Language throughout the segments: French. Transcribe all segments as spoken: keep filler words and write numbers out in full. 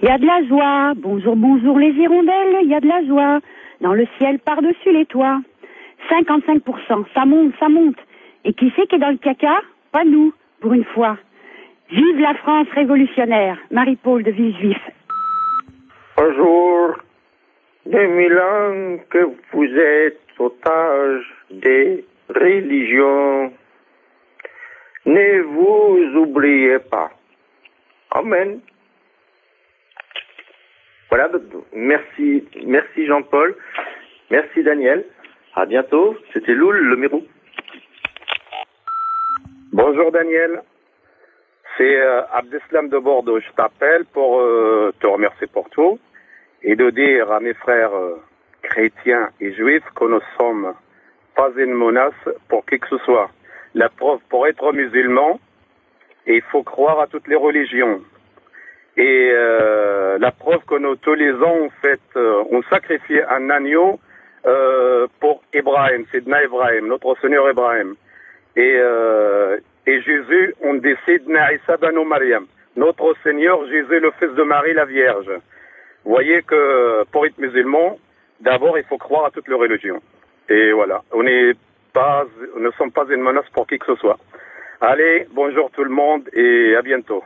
Il y a de la joie, bonjour, bonjour les hirondelles, il y a de la joie, dans le ciel par-dessus les toits. cinquante-cinq pour cent, ça monte, ça monte. Et qui c'est qui est dans le caca? Pas nous, pour une fois. Vive la France révolutionnaire, Marie-Paul de Villejuif. Bonjour, deux mille ans que vous êtes otage des religions. Ne vous oubliez pas. Amen. Voilà, merci, merci Jean-Paul, merci Daniel, à bientôt, c'était Loul, le Mérou. Bonjour Daniel, c'est euh, Abdeslam de Bordeaux, je t'appelle pour euh, te remercier pour tout et de dire à mes frères euh, chrétiens et juifs que nous ne sommes pas une menace pour qui que ce soit. La preuve, pour être musulman, il faut croire à toutes les religions. Et euh, la preuve que nous, tous les ans, en fait, euh, on sacrifie un agneau euh, pour Ibrahim, Sidna Ibrahim, notre Seigneur Ibrahim. Et, euh, et Jésus, on dit Sidna Isa banu Maryam, notre Seigneur Jésus, le Fils de Marie, la Vierge. Vous voyez que pour être musulman, d'abord, il faut croire à toutes les religions. Et voilà, on n'est pas, nous ne sommes pas une menace pour qui que ce soit. Allez, bonjour tout le monde et à bientôt.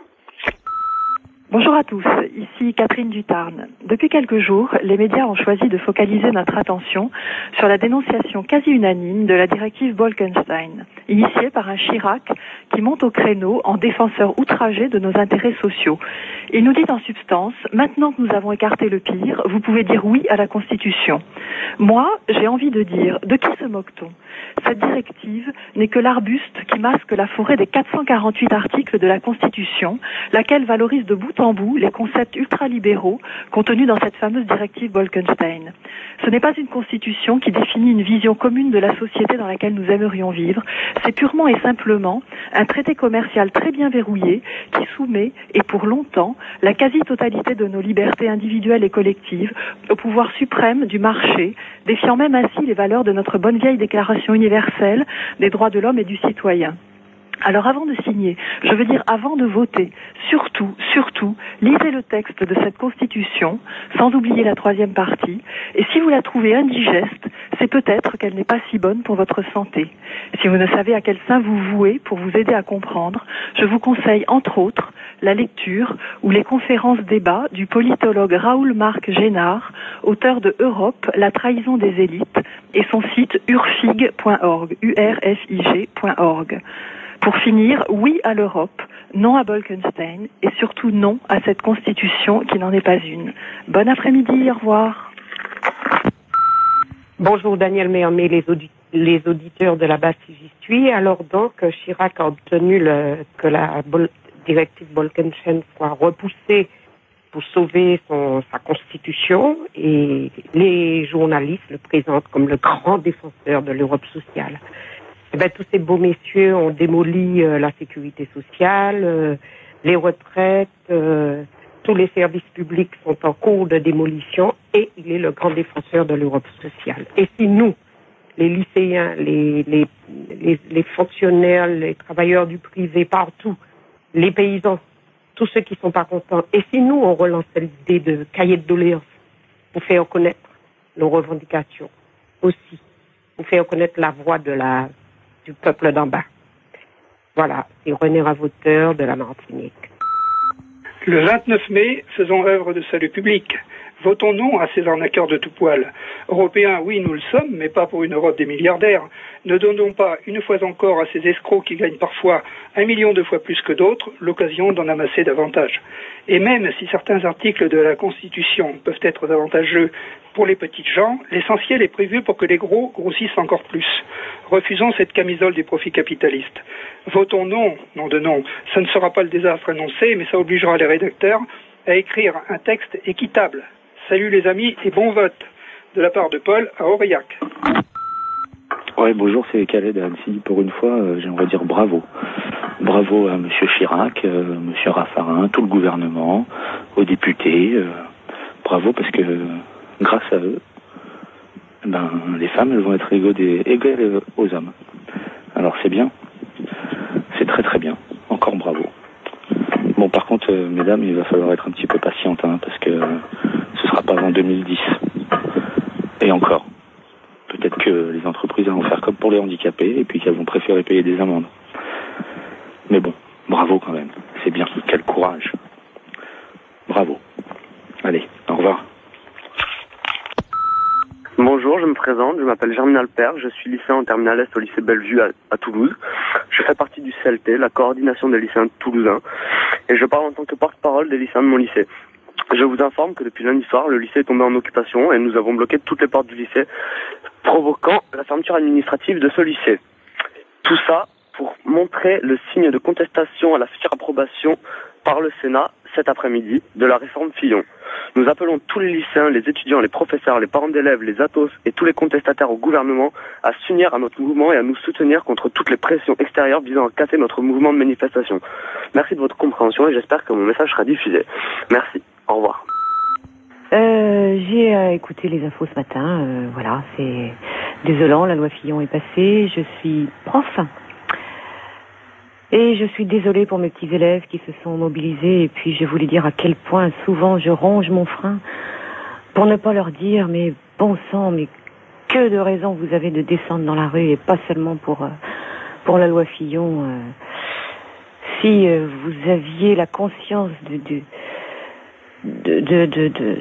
Bonjour à tous, ici Catherine du Tarn. Depuis quelques jours, les médias ont choisi de focaliser notre attention sur la dénonciation quasi unanime de la directive Bolkestein, initiée par un Chirac qui monte au créneau en défenseur outragé de nos intérêts sociaux. Il nous dit en substance, maintenant que nous avons écarté le pire, vous pouvez dire oui à la Constitution. Moi, j'ai envie de dire, de qui se moque-t-on ? Cette directive n'est que l'arbuste qui masque la forêt des quatre cent quarante-huit articles de la Constitution, laquelle valorise de bout en bout les concepts ultralibéraux contenus dans cette fameuse directive Bolkestein. Ce n'est pas une constitution qui définit une vision commune de la société dans laquelle nous aimerions vivre, c'est purement et simplement un traité commercial très bien verrouillé qui soumet, et pour longtemps, la quasi-totalité de nos libertés individuelles et collectives au pouvoir suprême du marché, défiant même ainsi les valeurs de notre bonne vieille déclaration universelle des droits de l'homme et du citoyen. Alors avant de signer, je veux dire avant de voter, surtout, surtout, lisez le texte de cette Constitution, sans oublier la troisième partie, et si vous la trouvez indigeste, c'est peut-être qu'elle n'est pas si bonne pour votre santé. Si vous ne savez à quel saint vous vouez pour vous aider à comprendre, je vous conseille entre autres la lecture ou les conférences débats du politologue Raoul-Marc Génard, auteur de Europe, la trahison des élites, et son site urfig point org, U R F I G point org. Pour finir, oui à l'Europe, non à Bolkestein et surtout non à cette constitution qui n'en est pas une. Bon après-midi, au revoir. Bonjour Daniel Méhamé, les, audi- les auditeurs de la base si j'y suis. Alors donc, Chirac a obtenu le, que la bol- directive Bolkestein soit repoussée pour sauver son, sa constitution et les journalistes le présentent comme le grand défenseur de l'Europe sociale. Eh ben, tous ces beaux messieurs ont démoli euh, la sécurité sociale, euh, les retraites, euh, tous les services publics sont en cours de démolition et il est le grand défenseur de l'Europe sociale. Et si nous, les lycéens, les, les, les, les fonctionnaires, les travailleurs du privé, partout, les paysans, tous ceux qui ne sont pas contents, et si nous, on relançait l'idée de cahier de doléances pour faire connaître nos revendications aussi, pour faire connaître la voix de la du peuple d'en bas. Voilà, c'est René Ravoteur de la Martinique. Le vingt-neuf mai, faisons œuvre de salut public. Votons non à ces arnaqueurs de tout poil. Européens, oui, nous le sommes, mais pas pour une Europe des milliardaires. Ne donnons pas, une fois encore, à ces escrocs qui gagnent parfois un million de fois plus que d'autres, l'occasion d'en amasser davantage. Et même si certains articles de la Constitution peuvent être avantageux pour les petites gens, l'essentiel est prévu pour que les gros grossissent encore plus. Refusons cette camisole du profit capitaliste. Votons non, non de non. Ça ne sera pas le désastre annoncé, mais ça obligera les rédacteurs à écrire un texte équitable. Salut les amis et bon vote de la part de Paul à Aurillac. Ouais, bonjour, c'est Khaled à Annecy. Pour une fois, euh, j'aimerais dire bravo. Bravo à Monsieur Chirac, euh, Monsieur Raffarin, tout le gouvernement, aux députés. Euh, bravo parce que euh, grâce à eux, ben, les femmes elles vont être égales, égales aux hommes. Alors c'est bien. C'est très très bien. Encore bravo. Bon, par contre, euh, mesdames, il va falloir être un petit peu patiente, hein, parce que euh, ce sera pas avant deux mille dix. Et encore. Peut-être que les entreprises vont faire comme pour les handicapés, et puis qu'elles vont préférer payer des amendes. Mais bon, bravo quand même. C'est bien. Quel courage. Bravo. Allez, au revoir. Bonjour, je me présente, je m'appelle Germinal Alpert, je suis lycéen en terminale Est au lycée Bellevue à, à Toulouse. Je fais partie du C L T, la coordination des lycéens toulousains, et je parle en tant que porte-parole des lycéens de mon lycée. Je vous informe que depuis lundi soir, le lycée est tombé en occupation et nous avons bloqué toutes les portes du lycée, provoquant la fermeture administrative de ce lycée. Tout ça pour montrer le signe de contestation à la future approbation par le Sénat cet après-midi de la réforme Fillon. Nous appelons tous les lycéens, les étudiants, les professeurs, les parents d'élèves, les athos et tous les contestataires au gouvernement à s'unir à notre mouvement et à nous soutenir contre toutes les pressions extérieures visant à casser notre mouvement de manifestation. Merci de votre compréhension et j'espère que mon message sera diffusé. Merci. Au revoir. Euh, j'ai euh, écouté les infos ce matin. Euh, voilà, c'est désolant. La loi Fillon est passée. Je suis prof. Et je suis désolée pour mes petits élèves qui se sont mobilisés. Et puis, je voulais dire à quel point souvent je ronge mon frein pour ne pas leur dire, mais bon sang, mais que de raisons vous avez de descendre dans la rue et pas seulement pour, euh, pour la loi Fillon. Euh, si euh, vous aviez la conscience de, de, de, de, de, de,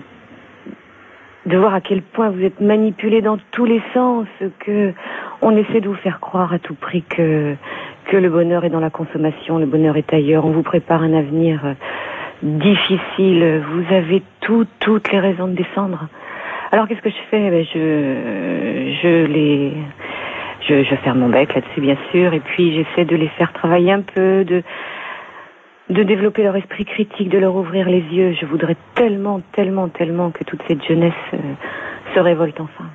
de voir à quel point vous êtes manipulés dans tous les sens, que on essaie de vous faire croire à tout prix que que le bonheur est dans la consommation, le bonheur est ailleurs, on vous prépare un avenir euh, difficile, vous avez tout, toutes les raisons de descendre. Alors qu'est-ce que je fais? Ben, je, je les, je, je ferme mon bec là-dessus bien sûr, et puis j'essaie de les faire travailler un peu, de, de développer leur esprit critique, de leur ouvrir les yeux. Je voudrais tellement, tellement, tellement que toute cette jeunesse euh, se révolte enfin.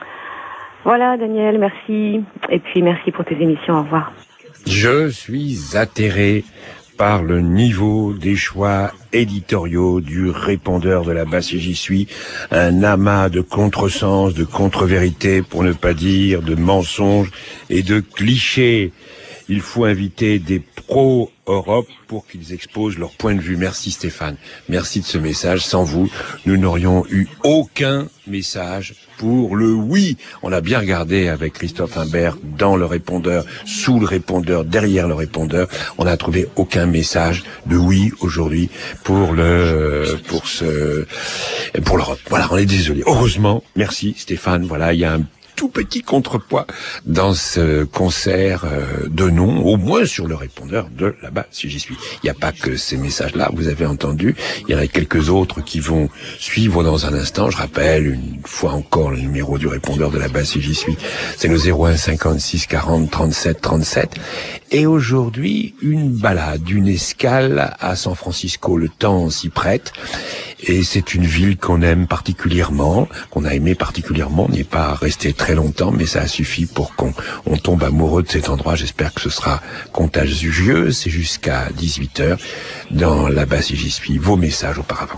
Voilà Daniel, merci, et puis merci pour tes émissions, au revoir. Je suis atterré par le niveau des choix éditoriaux du répondeur de la basse et j'y suis, un amas de contresens, de contre-vérités, pour ne pas dire de mensonges et de clichés. Il faut inviter des pro-Europe pour qu'ils exposent leur point de vue. Merci Stéphane, merci de ce message. Sans vous, nous n'aurions eu aucun message pour le oui. On a bien regardé avec Christophe Imbert dans le répondeur, sous le répondeur, derrière le répondeur. On n'a trouvé aucun message de oui aujourd'hui pour le, pour ce, pour l'Europe. Voilà, on est désolé. Heureusement, merci Stéphane. Voilà, il y a un tout petit contrepoids dans ce concert euh, de non, au moins sur le répondeur de là-bas, si j'y suis. Il n'y a pas que ces messages-là, vous avez entendu, il y en a quelques autres qui vont suivre dans un instant. Je rappelle une fois encore le numéro du répondeur de là-bas, si j'y suis, c'est le zéro un cinquante-six quarante trente-sept trente-sept. Et aujourd'hui, une balade, une escale à San Francisco, le temps s'y prête. Et c'est une ville qu'on aime particulièrement, qu'on a aimé particulièrement. On n'est pas resté très longtemps, mais ça a suffi pour qu'on on tombe amoureux de cet endroit. J'espère que ce sera contagieux. C'est jusqu'à dix-huit heures dans la basse et j'y suis. Vos messages auparavant.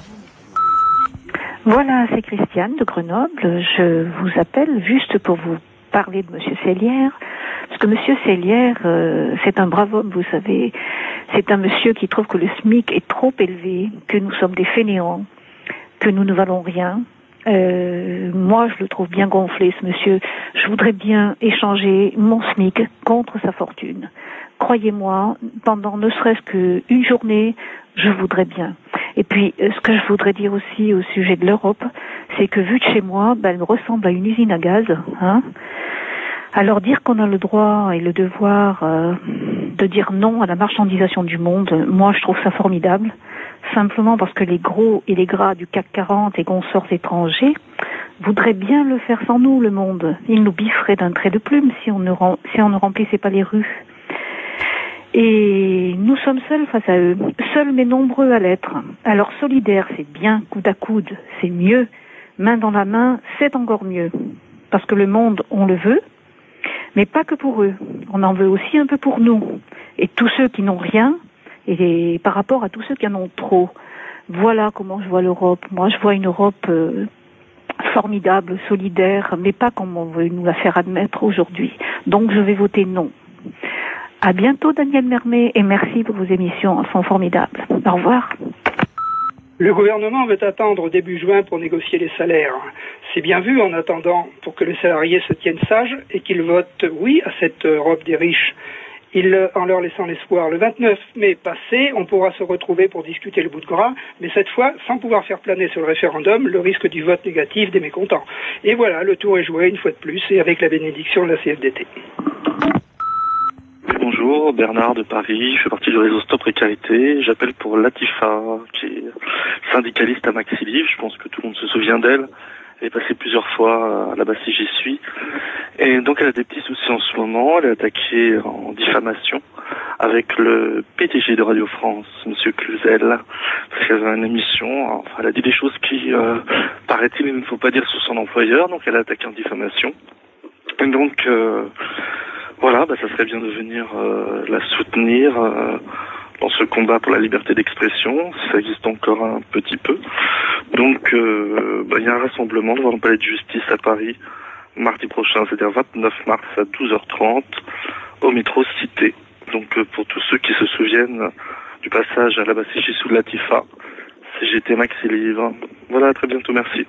Voilà, c'est Christiane de Grenoble. Je vous appelle juste pour vous parler de Monsieur Sellière. Parce que Monsieur Sellière, euh, c'est un brave homme, vous savez. C'est un monsieur qui trouve que le SMIC est trop élevé, que nous sommes des fainéants, que nous ne valons rien. Euh, moi, je le trouve bien gonflé, ce monsieur. Je voudrais bien échanger mon SMIC contre sa fortune. Croyez-moi, pendant ne serait-ce qu'une journée, je voudrais bien. Et puis, ce que je voudrais dire aussi au sujet de l'Europe, c'est que vu de chez moi, ben, elle me ressemble à une usine à gaz, hein. Alors dire qu'on a le droit et le devoir euh, de dire non à la marchandisation du monde, moi je trouve ça formidable, simplement parce que les gros et les gras du C A C quarante et consorts étrangers voudraient bien le faire sans nous, le monde. Ils nous bifferaient d'un trait de plume si on ne, rem- si on ne remplissait pas les rues. Et nous sommes seuls face à eux, seuls mais nombreux à l'être. Alors solidaires, c'est bien, coude à coude, c'est mieux, main dans la main, c'est encore mieux. Parce que le monde, on le veut, mais pas que pour eux. On en veut aussi un peu pour nous. Et tous ceux qui n'ont rien, et par rapport à tous ceux qui en ont trop. Voilà comment je vois l'Europe. Moi, je vois une Europe euh, formidable, solidaire, mais pas comme on veut nous la faire admettre aujourd'hui. Donc, je vais voter non. À bientôt, Daniel Mermet, et merci pour vos émissions, elles sont formidables. Au revoir. Le gouvernement veut attendre début juin pour négocier les salaires. C'est bien vu en attendant pour que les salariés se tiennent sages et qu'ils votent oui à cette Europe des riches. Il, en leur laissant l'espoir. Le vingt-neuf mai passé, on pourra se retrouver pour discuter le bout de gras, mais cette fois, sans pouvoir faire planer sur le référendum le risque du vote négatif des mécontents. Et voilà, le tour est joué une fois de plus, et avec la bénédiction de la C F D T. Bonjour, Bernard de Paris, je fais partie du réseau Stop Précarité. J'appelle pour Latifa, qui est syndicaliste à Maxiliv. Je pense que tout le monde se souvient d'elle. Elle est passée plusieurs fois à la base si j'y suis. Et donc elle a des petits soucis en ce moment. Elle est attaquée en diffamation avec le P D G de Radio France, Monsieur Cluzel, parce qu'elle a une émission. Enfin, elle a dit des choses qui, euh, paraît-il, il ne faut pas dire sur son employeur. Donc elle a attaqué en diffamation. Et donc, euh, voilà, bah, ça serait bien de venir euh, la soutenir euh, dans ce combat pour la liberté d'expression. Ça existe encore un petit peu. Donc, euh, bah, il y a un rassemblement devant le palais de justice à Paris mardi prochain, c'est-à-dire vingt-neuf mars à douze heures trente au métro Cité. Donc, euh, pour tous ceux qui se souviennent du passage à la Bassigi sous Latifa, C G T Maxi Livre. Voilà, à très bientôt, merci.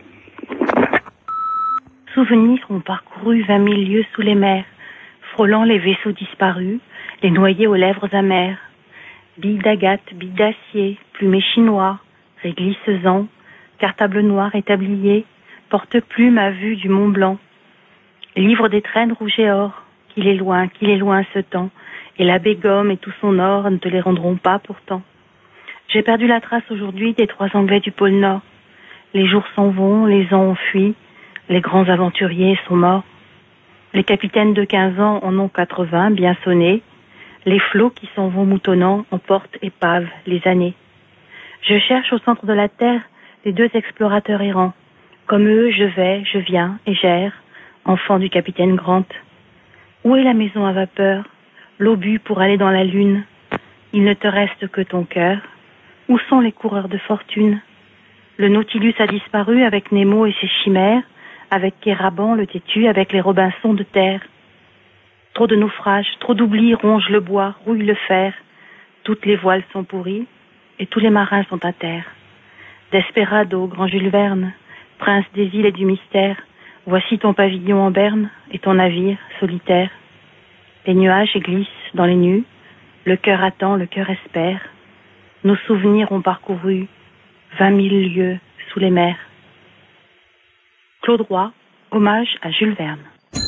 Souvenirs ont parcouru vingt mille lieues sous les mers, frôlant les vaisseaux disparus, les noyés aux lèvres amères. Billes d'agate, billes d'acier, plumées chinois, réglissesant, cartable noir et tablier, porte-plume à vue du Mont Blanc. Livre des traînes rouge et or, qu'il est loin, qu'il est loin ce temps, et la Bégome et tout son or ne te les rendront pas pourtant. J'ai perdu la trace aujourd'hui des trois Anglais du pôle Nord. Les jours s'en vont, les ans ont fui, les grands aventuriers sont morts. Les capitaines de quinze ans en ont quatre-vingts, bien sonnés. Les flots qui s'en vont moutonnant emportent et pavent les années. Je cherche au centre de la terre les deux explorateurs errants. Comme eux, je vais, je viens et j'erre, enfant du capitaine Grant. Où est la maison à vapeur, l'obus pour aller dans la lune? Il ne te reste que ton cœur. Où sont les coureurs de fortune? Le Nautilus a disparu avec Nemo et ses chimères, avec Kéraban le têtu, avec les Robinson de terre. Trop de naufrages, trop d'oubli rongent le bois, rouillent le fer. Toutes les voiles sont pourries et tous les marins sont à terre. Desperado, grand Jules Verne, prince des îles et du mystère, voici ton pavillon en berne et ton navire solitaire. Les nuages glissent dans les nues, le cœur attend, le cœur espère. Nos souvenirs ont parcouru vingt mille lieues sous les mers. Claude Roy, hommage à Jules Verne.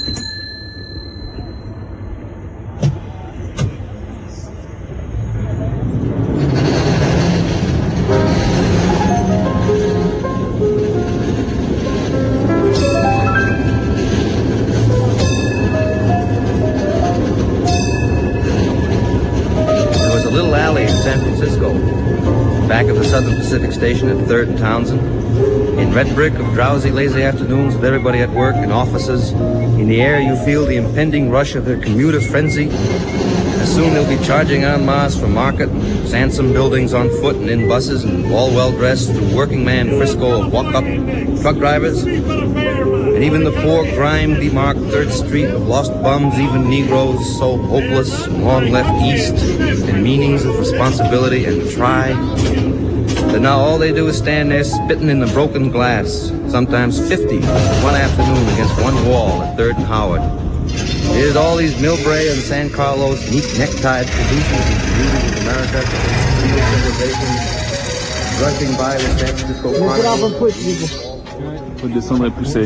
San Francisco, back of the Southern Pacific Station at third and Townsend, in red brick of drowsy, lazy afternoons with everybody at work in offices. In the air you feel the impending rush of their commuter frenzy. As soon they'll be charging en masse for market, Sansom buildings on foot and in buses, and all well-dressed through working man Frisco of walk-up truck drivers. And even the poor grime-bemarked Third Street of lost bums, even Negroes so hopeless, long left east, and meanings of responsibility and try. But now all they do is stand there spitting in the broken glass, sometimes fifty one afternoon against one wall at third and Howard. There's all these Millbrae and San Carlos neat necktied producers and communities of America, steel civilization, rushing by with San Francisco Chronicle. Faut descendre et pousser.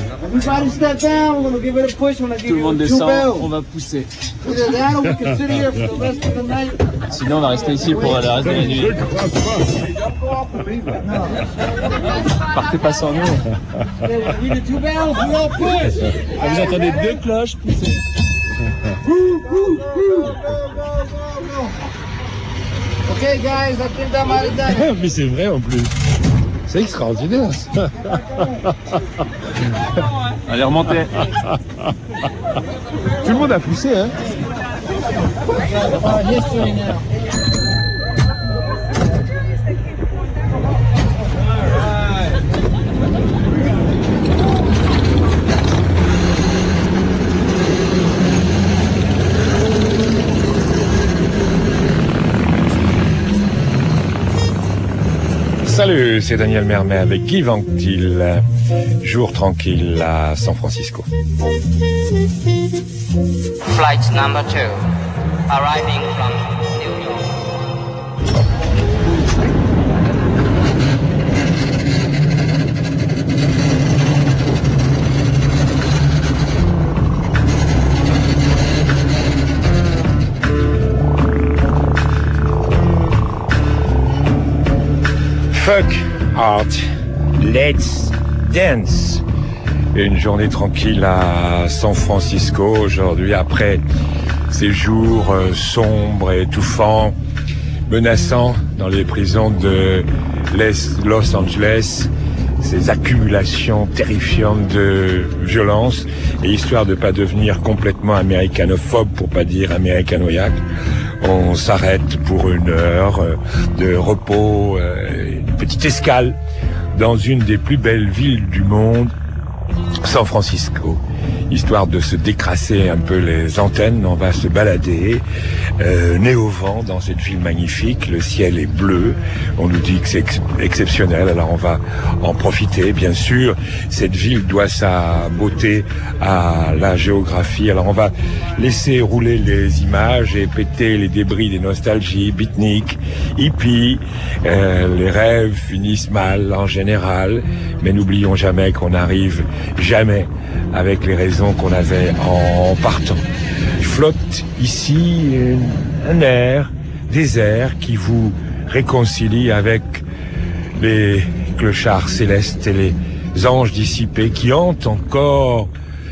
Tout le monde descend, on va pousser. Sinon on va rester ici pour le reste de la nuit. Partez pas sans nous. Ah, vous entendez deux cloches pousser. Okay guys, I think that might have done it. Mais c'est vrai en plus. C'est extraordinaire ça. Allez, remontez. Tout le monde a poussé, hein. Salut, c'est Daniel Mermet avec Guy Vanctil. Jour tranquille à San Francisco. Flight number two, arriving from New York. Fuck Art, let's dance. Une journée tranquille à San Francisco aujourd'hui après ces jours euh, sombres et étouffants, menaçants dans les prisons de Los Angeles, ces accumulations terrifiantes de violence, et histoire de pas devenir complètement américanophobe, pour pas dire américanoïaque, on s'arrête pour une heure de repos, une petite escale dans une des plus belles villes du monde, San Francisco. Histoire de se décrasser un peu les antennes, on va se balader, euh, nez au vent dans cette ville magnifique. Le ciel est bleu, on nous dit que c'est ex- exceptionnel, alors on va en profiter, bien sûr. Cette ville doit sa beauté à la géographie, alors on va laisser rouler les images et péter les débris des nostalgies, beatnik, hippies. Euh, les rêves finissent mal en général, mais n'oublions jamais qu'on n'arrive jamais avec les raisons qu'on avait en partant. Flotte ici un air désert qui vous réconcilie avec les clochards célestes et les anges dissipés qui hantent encore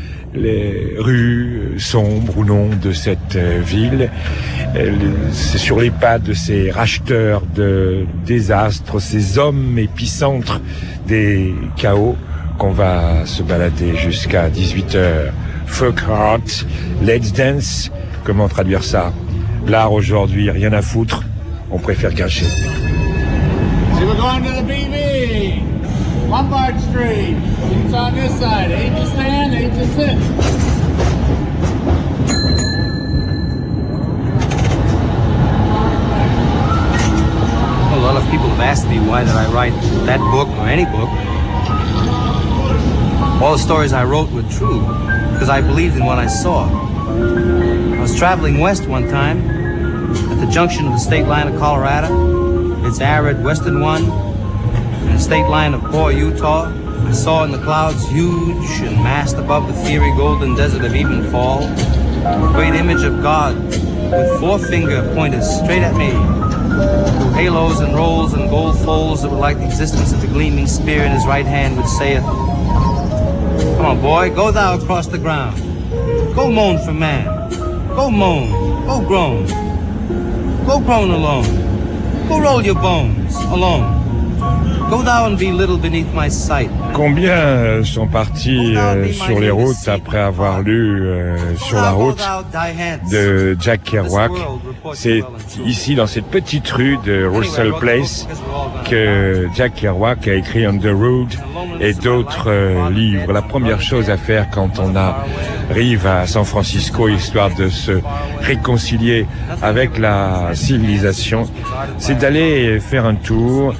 les rues sombres ou non de cette ville. C'est sur les pas de ces racheteurs de désastres, ces hommes épicentres des chaos, qu'on va se balader jusqu'à dix-huit heures. Fuck Heart, let's dance. Comment traduire ça? L'art aujourd'hui, rien à foutre, on préfère gâcher. So we're going to the B B. Lombard Street. Seats on this side. Eight to stand, eight to sit. A lot of people have asked me why did I write that book or any book. All the stories I wrote were true, because I believed in what I saw. I was traveling west one time, at the junction of the state line of Colorado, its arid western one, and the state line of poor Utah. I saw in the clouds, huge and massed above the fiery golden desert of Evenfall, a great image of God, with four finger pointers straight at me, through halos and rolls and gold folds that were like the existence of the gleaming spear in his right hand, which saith, "Come on, boy, go thou across the ground. Go moan for man. Go moan. Go groan. Go groan alone. Go roll your bones alone. Go thou and be little beneath my sight." Combien sont partis euh, sur les routes après avoir lu euh, Sur la route de Jack Kerouac? C'est ici, dans cette petite rue de Russell Place, que Jack Kerouac a écrit On the Road et d'autres euh, livres. La première chose à faire quand on arrive à San Francisco, histoire de se réconcilier avec la civilisation, c'est d'aller faire un tour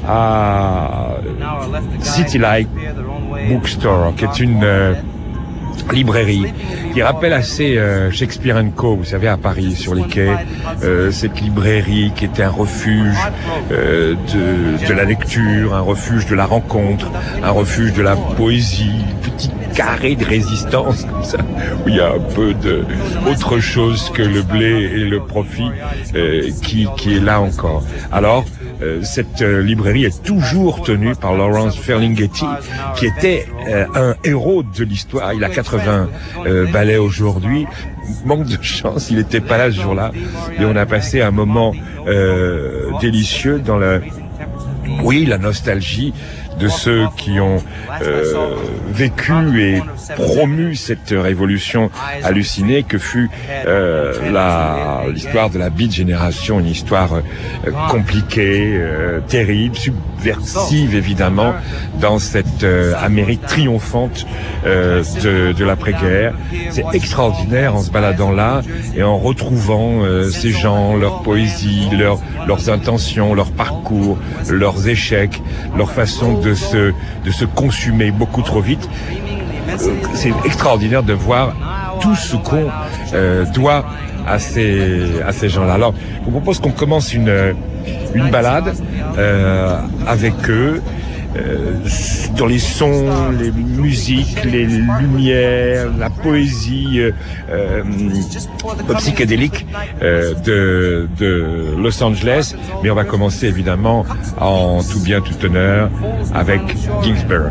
à City Light Bookstore, qui est une euh, librairie qui rappelle assez euh, Shakespeare and Co, vous savez, à Paris, sur les quais, euh, cette librairie qui était un refuge euh, de, de la lecture, un refuge de la rencontre, un refuge de la poésie, petit carré de résistance comme ça, où il y a un peu de autre chose que le blé et le profit euh, qui, qui est là encore. Alors, Euh, cette euh, librairie est toujours tenue par Lawrence Ferlinghetti, qui était euh, un héros de l'histoire. Il a quatre-vingts euh, ballets aujourd'hui. Manque de chance, il n'était pas là ce jour-là. Et on a passé un moment euh, délicieux dans la, oui, la nostalgie de ceux qui ont euh, vécu et promu cette révolution hallucinée que fut euh, la l'histoire de la Beat Génération, une histoire euh, compliquée, euh, terrible, subversive évidemment, dans cette euh, Amérique triomphante euh, de, de l'après-guerre. C'est extraordinaire en se baladant là et en retrouvant euh, ces gens, leur poésie, leur, leurs intentions, leur parcours, leur leurs échecs, leur façon de se, de se consumer beaucoup trop vite. Euh, c'est extraordinaire de voir tout ce qu'on euh, doit à ces, à ces gens-là. Alors, je vous propose qu'on commence une, une balade euh, avec eux. Euh, dans les sons, les musiques, les lumières, la poésie euh, euh, psychédélique euh, de, de Los Angeles. Mais on va commencer évidemment en tout bien tout honneur avec Ginsberg.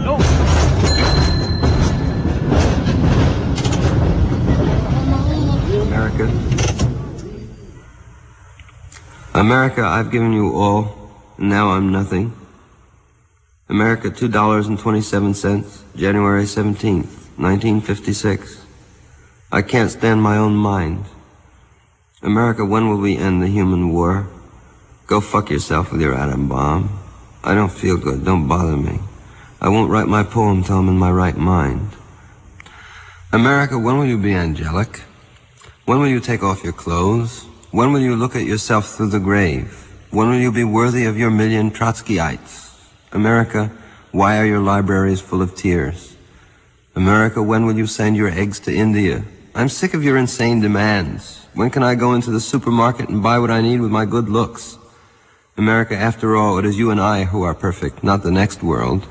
America, America, I've given you all, and now I'm nothing. America, two dollars and twenty-seven cents, January seventeenth, nineteen fifty-six. I can't stand my own mind. America, when will we end the human war? Go fuck yourself with your atom bomb. I don't feel good, don't bother me. I won't write my poem till I'm in my right mind. America, when will you be angelic? When will you take off your clothes? When will you look at yourself through the grave? When will you be worthy of your million Trotskyites? America, why are your libraries full of tears? America, when will you send your eggs to India? I'm sick of your insane demands. When can I go into the supermarket and buy what I need with my good looks? America, after all, it is you and I who are perfect, not the next world.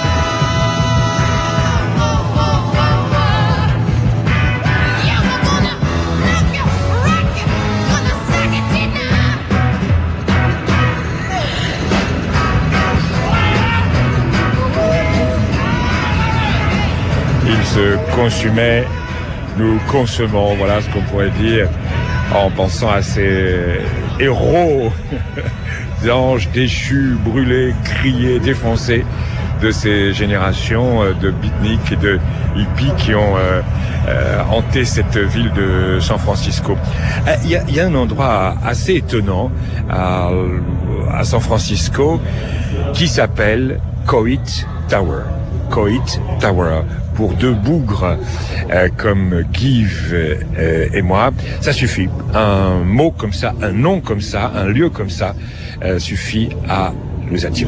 Se consumait, nous consommons, voilà ce qu'on pourrait dire en pensant à ces héros d'anges déchus, brûlés, grillés, défoncés de ces générations de beatniks et de hippies qui ont euh, euh, hanté cette ville de San Francisco. Il y a, y a un endroit assez étonnant à, à San Francisco qui s'appelle Coit Tower. Coit Tower. Pour deux bougres euh, comme Give euh, et moi, ça suffit. Un mot comme ça, un nom comme ça, un lieu comme ça, euh, suffit à nous attirer.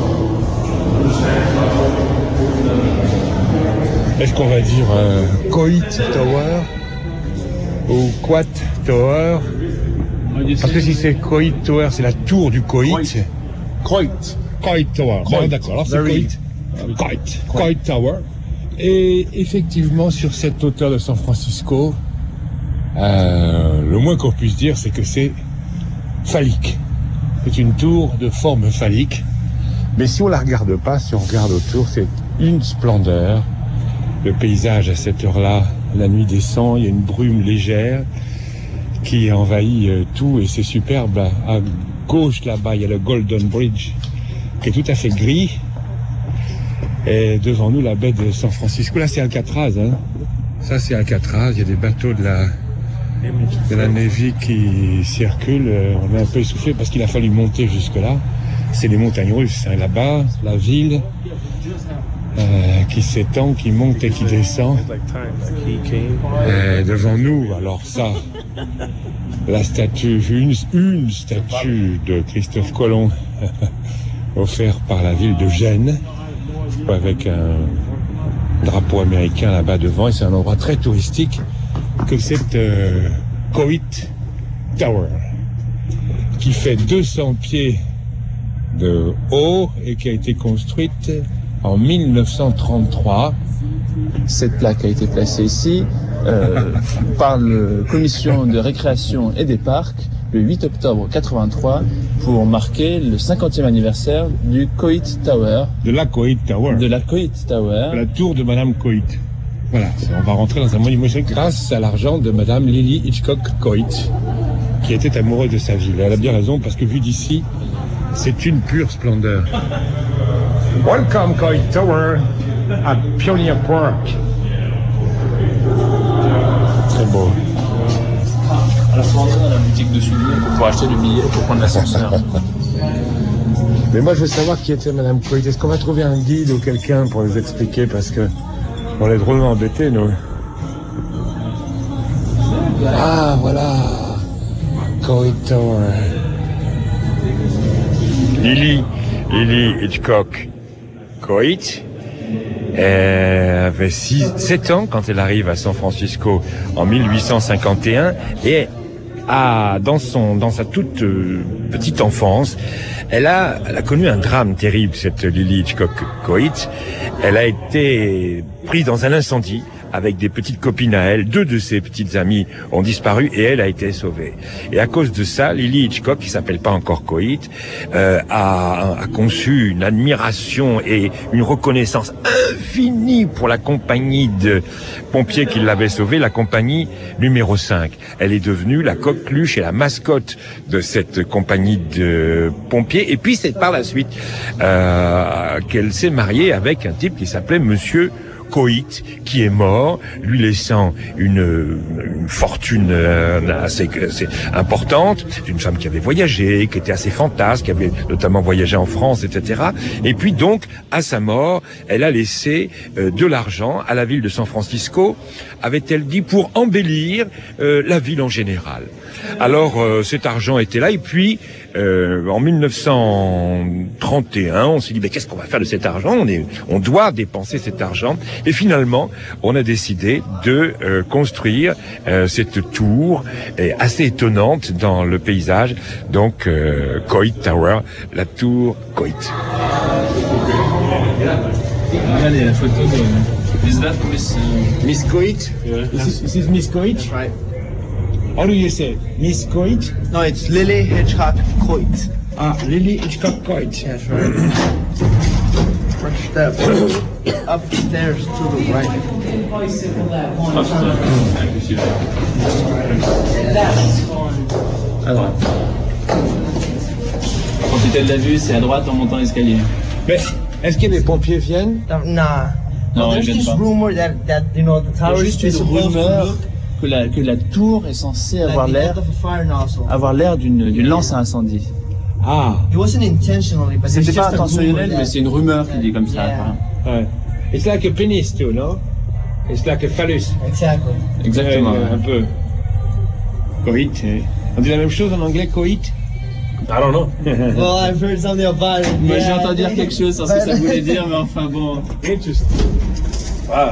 Est-ce qu'on va dire euh, Coit Tower ou Quat Tower? Parce que si c'est Coit Tower, c'est la tour du Coit. Coit. Coit Tower. Bon, d'accord, alors c'est Coit. Coit. Coit Tower. Et effectivement, sur cette hauteur de San Francisco, euh, le moins qu'on puisse dire, c'est que c'est phallique. C'est une tour de forme phallique. Mais si on la regarde pas, si on regarde autour, c'est une splendeur. Le paysage à cette heure-là, la nuit descend, il y a une brume légère qui envahit euh, tout et c'est superbe. À, à gauche, là-bas, il y a le Golden Bridge qui est tout à fait gris. Et devant nous, la baie de San Francisco. Là, c'est Alcatraz. Hein. Ça, c'est Alcatraz. Il y a des bateaux de la, de la Navy qui circulent. On est un peu essoufflé parce qu'il a fallu monter jusque-là. C'est les montagnes russes. Hein. Là-bas, la ville euh, qui s'étend, qui monte et qui descend. Et devant nous, alors ça, la statue, une, une statue de Christophe Colomb offerte par la ville de Gênes, avec un drapeau américain là-bas devant, et c'est un endroit très touristique que cette euh, Coit Tower, qui fait deux cents pieds de haut et qui a été construite en mille neuf cent trente-trois. Cette plaque a été placée ici euh, par la Commission de récréation et des parcs le huit octobre quatre-vingt-trois pour marquer le cinquantième anniversaire du Coit Tower. De la Coit Tower. De la Coit Tower. La tour de Madame Coit. Voilà, on va rentrer dans un monument historique grâce à l'argent de Madame Lily Hitchcock Coit, qui était amoureuse de sa ville. Elle a bien raison, parce que vu d'ici, c'est une pure splendeur. Welcome Coit Tower à Pioneer Park. Très beau. On faut rentrer dans la boutique de souvenirs pour pouvoir acheter le billet pour prendre l'ascenseur. Mais moi je veux savoir qui était Madame Coit. Est-ce qu'on va trouver un guide ou quelqu'un pour nous expliquer, parce que on est drôlement embêtés, nous. Ah voilà, Coit Tower. Lily Lily Hitchcock Coit. Elle avait six, sept ans quand elle arrive à San Francisco en mille huit cent cinquante et un et a, dans son, dans sa toute euh, petite enfance, elle a, elle a connu un drame terrible, cette Lily Hitchcock Coit. Elle a été prise dans un incendie avec des petites copines à elle. Deux de ses petites amies ont disparu et elle a été sauvée. Et à cause de ça, Lily Hitchcock, qui s'appelle pas encore Coit, euh, a, a conçu une admiration et une reconnaissance infinie pour la compagnie de pompiers qui l'avait sauvée, la compagnie numéro cinq. Elle est devenue la coqueluche et la mascotte de cette compagnie de pompiers. Et puis c'est par la suite euh, qu'elle s'est mariée avec un type qui s'appelait Monsieur Coit, qui est mort, lui laissant une, une fortune euh, assez, assez importante. C'est une femme qui avait voyagé, qui était assez fantasque, qui avait notamment voyagé en France, et cetera. Et puis donc, à sa mort, elle a laissé euh, de l'argent à la ville de San Francisco, avait-elle dit, pour embellir euh, la ville en général. Alors, euh, cet argent était là, et puis, euh, en mille neuf cent trente et un, on s'est dit, mais qu'est-ce qu'on va faire de cet argent? On est, on doit dépenser cet argent. Et finalement, on a décidé de euh, construire euh, cette tour euh, assez étonnante dans le paysage, donc euh, Coit Tower, la tour Coit. Regardez la photo de... Is that Miss... Uh... Miss Coit? Yeah. This is, this is Miss Coit? Right. How do you say? Miss Coit? No, it's Lily Hitchcock Coit. Ah, Lily Hitchcock Coit. That's right. First step upstairs to the right. À droite. Quand tu de la vue, c'est à droite en montant l'escalier. Mais est-ce que les pompiers viennent? Nah. Non, There's ils viennent this pas. rumor that, that you know the Il y a tower juste is une supposed to rumeur look que la, que la tour est censée avoir like the l'air end of a fire nozzle. avoir l'air d'une d'une lance à incendie. Ah. It wasn't intentionally, but C'était it's pas just a rumor intentionnel, that- mais c'est une rumeur qui dit comme ça. Yeah. Enfin. Ouais. It's like a penis too, no? It's like a phallus. Exactly. Exactement. Ouais, ouais. un peu. Coit. eh. On dit la même chose en anglais, coit? I don't know. Well, I've heard something about it. Moi, Yeah, j'ai entendu dire quelque chose sur ce que ça voulait dire, mais enfin bon. Interesting. Wow.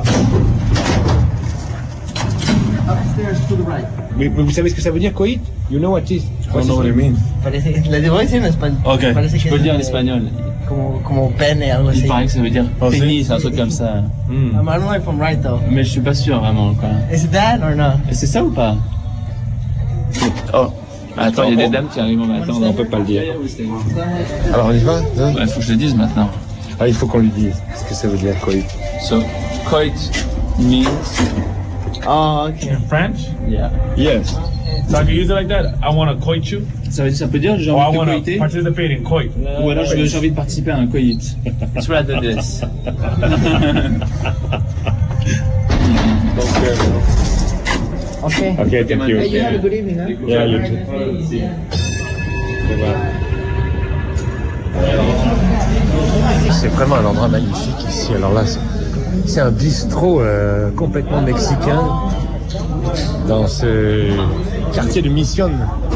Upstairs to the right. Mais, mais vous savez ce que ça veut dire, coit? You know what it is? I don't know what it means. Parece, le digo en español. Ok, Parece je que peux le es dire en de- espagnol. Como, como pene, algo así. Il paraît que ça veut dire Oh, c'est- pénis, un truc comme ça. Hmm. I'm, I don't know if I'm right though. Mais je suis pas sûr vraiment, quoi. Is it that or not? Et c'est ça ou pas? Oh, attends, il y a des dames qui arrivent, on va attendre. On peut pas le dire. Alors on y va, hein? Il faut que je le dise maintenant. Ah, il faut qu'on lui dise ce que ça veut dire, coit. So, coit means... Oh, okay. In French? Yeah. Yes. So I can use it like that? I want to coit you? Ça veut dire, ça peut dire j'ai Or I envie de want to coiter? participate in coit? Ou alors je veux- j'ai envie de participer à un coït. It's rather this. Donc, euh, Okay. okay, thank you. Hey, you have a good evening, huh? Yeah, you too. C'est vraiment un endroit magnifique ici. Alors là, c'est- c'est un bistrot euh, complètement mexicain dans ce quartier de Mission,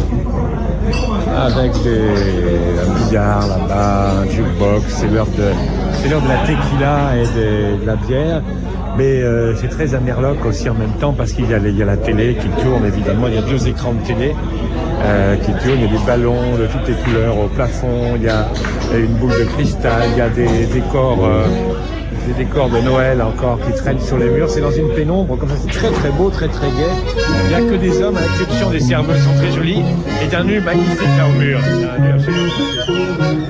avec des, un billard là-bas, un jukebox. C'est l'heure de, c'est l'heure de la tequila et de, de la bière. Mais euh, c'est très amerloc aussi en même temps parce qu'il y a, les- il y a la télé qui tourne évidemment. Il y a deux écrans de télé euh, qui tournent. Il y a des ballons de toutes les couleurs au plafond. Il y a une boule de cristal. Il y a des décors, euh, des décors de Noël encore qui traînent sur les murs. C'est dans une pénombre comme ça. C'est très très beau, très très gai. Il n'y a que des hommes à l'exception des serveuses qui sont très jolies et d'un nu magnifique là au mur. Un nu absolument.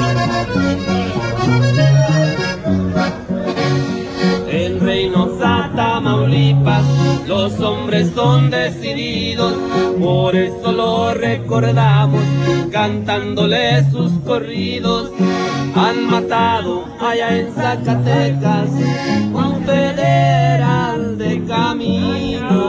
En Reynosa, Tamaulipas, los hombres son decididos, por eso lo recordamos, cantándole sus corridos. Han matado allá en Zacatecas un federal de camino.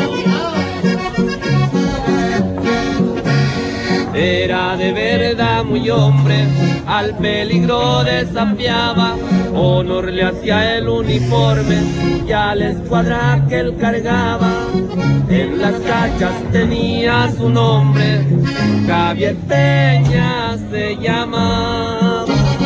Era de verdad muy hombre, al peligro desafiaba, honor le hacía el uniforme y a la escuadra que él cargaba. En las cachas tenía su nombre, Javier Peña se llamaba.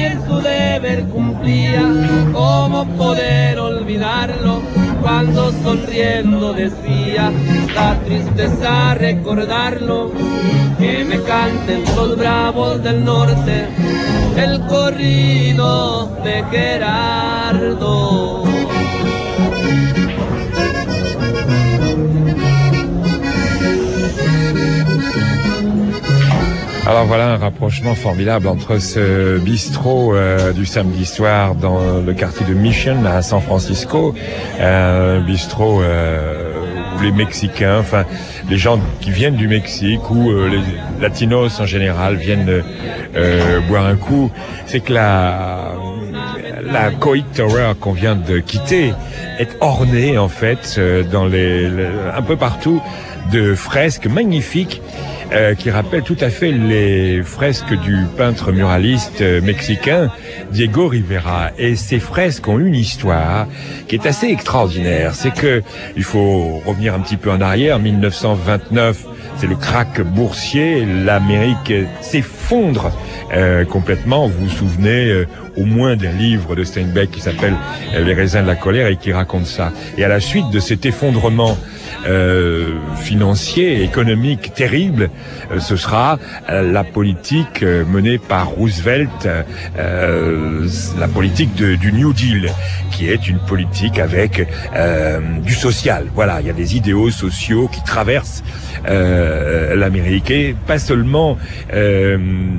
bien su deber cumplía. ¿Cómo poder olvidarlo cuando sonriendo decía? Da tristeza recordarlo, que me canten los bravos del norte el corrido de Gerardo. Alors voilà un rapprochement formidable entre ce bistrot euh, du samedi soir dans le quartier de Mission à San Francisco, un bistrot euh, où les Mexicains, enfin les gens qui viennent du Mexique ou euh, les Latinos en général viennent euh, boire un coup. C'est que la la Coit Tower qu'on vient de quitter est ornée en fait euh, dans les, les un peu partout de fresques magnifiques. Euh, qui rappelle tout à fait les fresques du peintre muraliste euh, mexicain Diego Rivera. Et ces fresques ont une histoire qui est assez extraordinaire. C'est que il faut revenir un petit peu en arrière. mille neuf cent vingt-neuf, c'est le krach boursier. L'Amérique s'effondre euh, complètement. Vous vous souvenez euh, au moins d'un livre de Steinbeck qui s'appelle euh, Les raisins de la colère et qui raconte ça. Et à la suite de cet effondrement Euh, financier, économique terrible, euh, ce sera euh, la politique euh, menée par Roosevelt, euh, la politique de, du New Deal, qui est une politique avec euh, du social. Voilà, il y a des idéaux sociaux qui traversent euh, l'Amérique et pas seulement euh,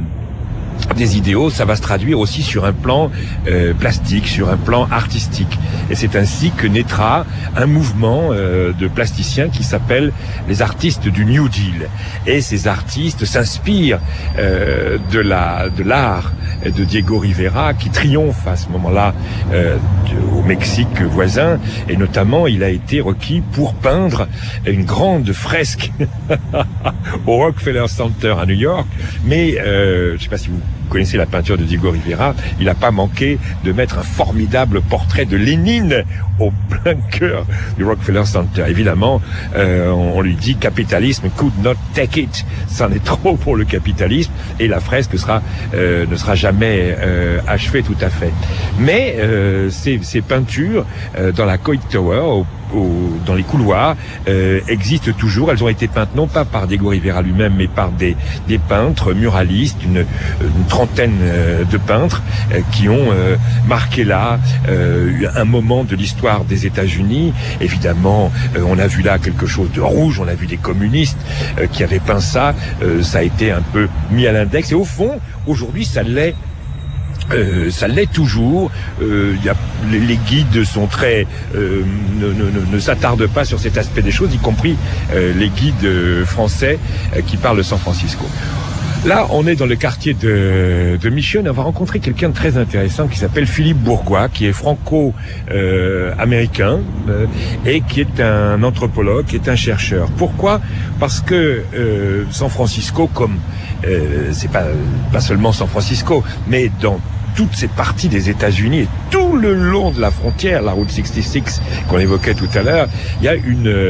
des idéaux, ça va se traduire aussi sur un plan euh, plastique, sur un plan artistique. Et c'est ainsi que naîtra un mouvement euh, de plasticiens qui s'appelle les artistes du New Deal. Et ces artistes s'inspirent euh, de la de l'art de Diego Rivera qui triomphe à ce moment-là euh, de, au Mexique voisin. Et notamment, il a été requis pour peindre une grande fresque au Rockefeller Center à New York. Mais euh, je ne sais pas si vous connaissez la peinture de Diego Rivera, il n'a pas manqué de mettre un formidable portrait de Lénine au plein cœur du Rockefeller Center. Évidemment, euh, on, on lui dit capitalisme could not take it. Ça en est trop pour le capitalisme et la fresque sera, euh, ne sera jamais euh, achevée tout à fait. Mais euh, ces, ces peintures euh, dans la Coit Tower, au Au, dans les couloirs, euh, existent toujours. Elles ont été peintes non pas par Diego Rivera lui-même, mais par des, des peintres muralistes, une, une trentaine euh, de peintres euh, qui ont euh, marqué là euh, un moment de l'histoire des États-Unis. Évidemment, euh, on a vu là quelque chose de rouge, on a vu des communistes euh, qui avaient peint ça. Euh, ça a été un peu mis à l'index. Et au fond, aujourd'hui, ça l'est. Euh, ça l'est toujours. Euh, y a, les, les guides sont très euh, ne, ne, ne s'attardent pas sur cet aspect des choses, y compris euh, les guides euh, français euh, qui parlent de San Francisco. Là, on est dans le quartier de, de Mission. On va rencontrer quelqu'un de très intéressant qui s'appelle Philippe Bourgois, qui est franco-américain euh, et qui est un anthropologue, qui est un chercheur. Pourquoi ? Parce que euh, San Francisco, comme euh, c'est pas pas seulement San Francisco, mais dans toute cette partie des États-Unis et tout le long de la frontière, la route soixante-six qu'on évoquait tout à l'heure, il y a une, euh,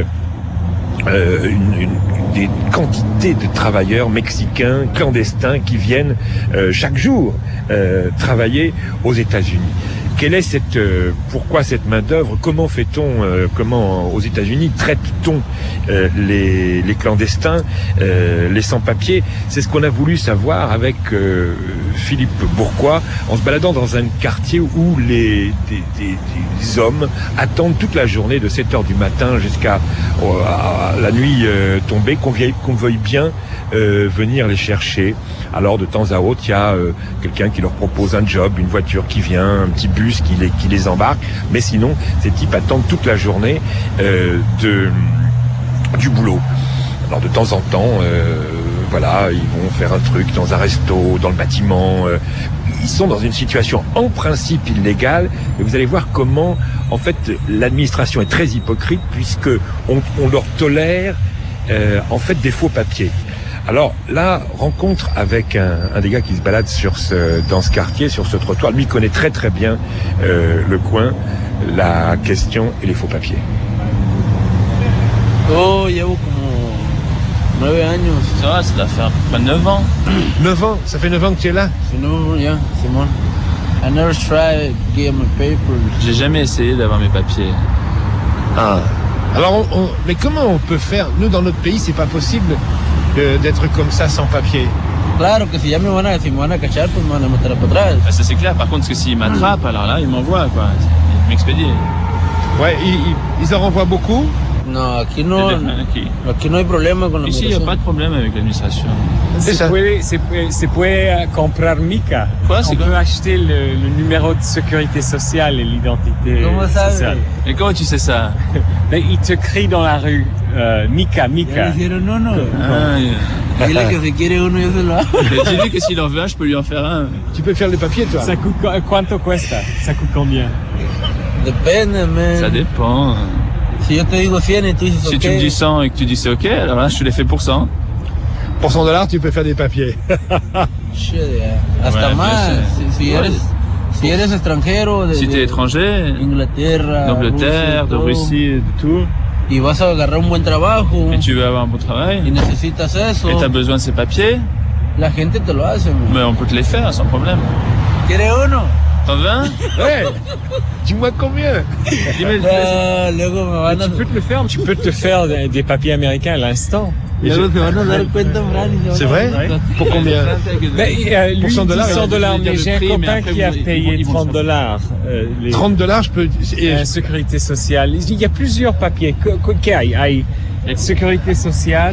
une, une des quantités de travailleurs mexicains clandestins qui viennent euh, chaque jour euh, travailler aux États-Unis. Quelle est cette, euh, pourquoi cette main-d'œuvre? Comment fait-on, euh, comment aux États-Unis traite-t-on euh, les, les clandestins, euh, les sans-papiers? C'est ce qu'on a voulu savoir avec euh, Philippe Bourgois en se baladant dans un quartier où les des, des, des hommes attendent toute la journée de sept heures du matin jusqu'à euh, la nuit euh, tombée, qu'on veuille, qu'on veuille bien euh, venir les chercher. Alors de temps à autre, il y a euh, quelqu'un qui leur propose un job, une voiture qui vient, un petit bus qui les, qui les embarque. Mais sinon, ces types attendent toute la journée euh, de, du boulot. Alors de temps en temps, euh, voilà, ils vont faire un truc dans un resto, dans le bâtiment. Euh, ils sont dans une situation en principe illégale. Mais vous allez voir comment, en fait, l'administration est très hypocrite puisque on, on leur tolère euh, en fait des faux papiers. Alors là, rencontre avec un, un des gars qui se balade sur ce, dans ce quartier, sur ce trottoir. Lui connaît très très bien euh, le coin, la question et les faux papiers. Oh, llevo como nueve años. Ça va, ça doit faire pas neuf ans. neuf ans? Ça fait neuf ans que tu es là? C'est neuf ans, ya, c'est moi. I never tried to get my papers. J'ai jamais essayé d'avoir mes papiers. Ah. Alors, on, on, mais comment on peut faire? Nous, dans notre pays, c'est pas possible de, d'être comme ça sans papier. Claro que si ya me van a, si me van a cachar, pues me van a meter para atrás. Ah, ça c'est clair. Par contre, parce que s'ils m'attrapent, alors là, ils m'envoient, quoi. Ils m'expédient. Ouais, ils, ils en renvoient beaucoup? No, aquí no, aquí. aquí no hay problema con la Ici, il n'y a pas de problème avec l'administration. C'est ça. C'est pour comprar Mica. Quoi, On peut acheter le, le numéro de sécurité sociale et l'identité sociale. Et comment tu sais ça? Il te crie dans la rue, euh, Mica, Mica. Non, non. Ah, yeah. Dile que si quiere uno, yo se lo hago. J'ai dit que s'il en veut un, je peux lui en faire un. Tu peux faire les papiers, toi? Ça coûte, quanto cuesta? Ça coûte combien? Depende, man. Ça dépend. Si yo te digo cien et tu dices si ok. tu me dis cent et que tu dis c'est ok, alors là je te les fais pour cent. Pour cent dollars, tu peux faire des papiers. Shit, yeah. Hasta ouais, más. Si, si, ouais. eres, si eres extranjero. De, si t'es étranger. Inglaterra. D'Angleterre, de Russie, de tout. Y vas a agarrar un buen trabajo. Et tu veux avoir un bon travail. Y necesitas eso. Et t'as besoin de ces papiers. La gente te lo hace, man. Mais on peut te les faire sans problème. ¿Quieres uno? T'en veux un? Ouais. Dis-moi combien. Ah, luego me van a... Tu peux te le faire, tu peux te faire des, des papiers américains à l'instant. Luego te van a dar cuenta, C'est vrai? Pour combien? Ben, euh, lui, pour cent dollars, cent dollars, mais j'ai un copain qui a payé trente dollars. Euh, les... trente dollars, je peux... La sécurité sociale. Il y a plusieurs papiers. Qu'est-ce qu'il y a? Il y a sécurité sociale.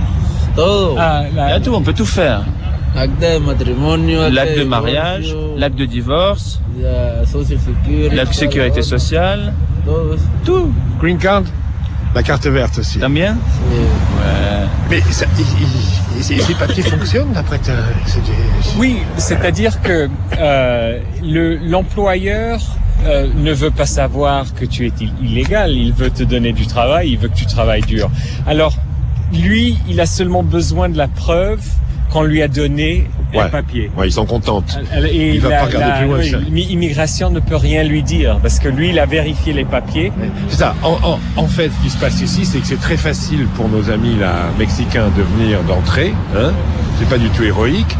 Todo. Ah, la... Il y a tout, on peut tout faire. Acte de matrimonio, l'acte de mariage, l'acte de divorce, la social security, la sécurité sociale, tout. Green card, la carte verte aussi. T'aimes bien? Ouais. Mais ça, il, il, ces, ces papiers fonctionnent d'après ta... Oui, c'est-à-dire que euh, le, l'employeur euh, ne veut pas savoir que tu es illégal, il veut te donner du travail, il veut que tu travailles dur. Alors, lui, il a seulement besoin de la preuve qu'on lui a donné ouais. un papier. Ouais, ils sont contents. Et il va la, pas regarder la, plus loin. Oui, l'immigration ne peut rien lui dire parce que lui, il a vérifié les papiers. C'est ça. En, en, en fait, ce qui se passe ici, c'est que c'est très facile pour nos amis là, mexicains de venir, d'entrer. Hein, c'est pas du tout héroïque.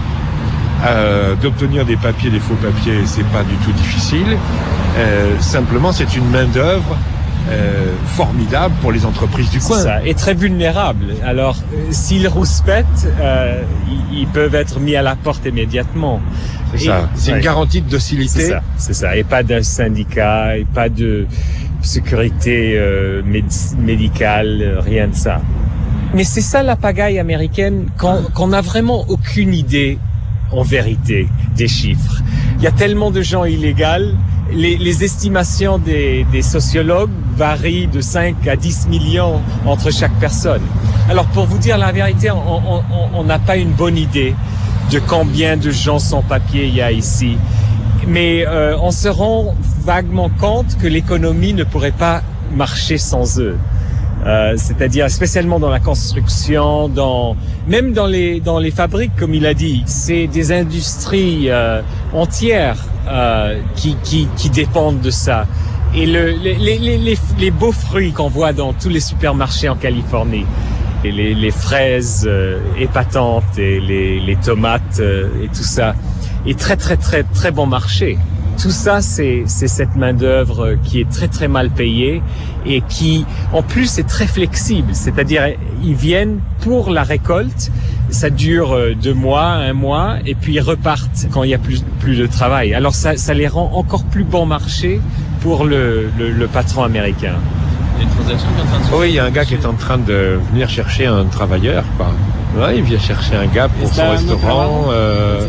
Euh, d'obtenir des papiers, des faux papiers, c'est pas du tout difficile. Euh, simplement, c'est une main d'œuvre Euh, formidable pour les entreprises du coin. Ça, et très vulnérable. Alors, euh, s'ils rouspètent, euh, ils, ils peuvent être mis à la porte immédiatement. C'est et, ça. C'est ouais. une garantie de docilité. C'est ça. C'est ça. Et pas d'un syndicat, et pas de sécurité euh, méd- médicale, rien de ça. Mais c'est ça la pagaille américaine, qu'on, qu'on n'a vraiment aucune idée, en vérité, des chiffres. Il y a tellement de gens illégaux. Les, les estimations des, des sociologues varient de cinq à dix millions entre chaque personne. Alors, pour vous dire la vérité, on n'a pas une bonne idée de combien de gens sans papier il y a ici. Mais euh, on se rend vaguement compte que l'économie ne pourrait pas marcher sans eux. Euh, c'est-à-dire spécialement dans la construction, dans même dans les dans les fabriques, comme il a dit, c'est des industries euh, entières euh, qui qui qui dépendent de ça. Et le les les les les beaux fruits qu'on voit dans tous les supermarchés en Californie, et les les fraises euh, épatantes et les les tomates euh, et tout ça, est très très très très bon marché. Tout ça, c'est, c'est cette main-d'œuvre qui est très très mal payée et qui, en plus, est très flexible. C'est-à-dire, ils viennent pour la récolte, ça dure deux mois, un mois, et puis ils repartent quand il y a plus plus de travail. Alors ça, ça les rend encore plus bon marché pour le le, le patron américain. Il y a une transaction qui est en train de se... Oui, il y a un gars qui est en train de venir chercher un travailleur, quoi. Ouais, il vient chercher un gars pour son restaurant. Euh...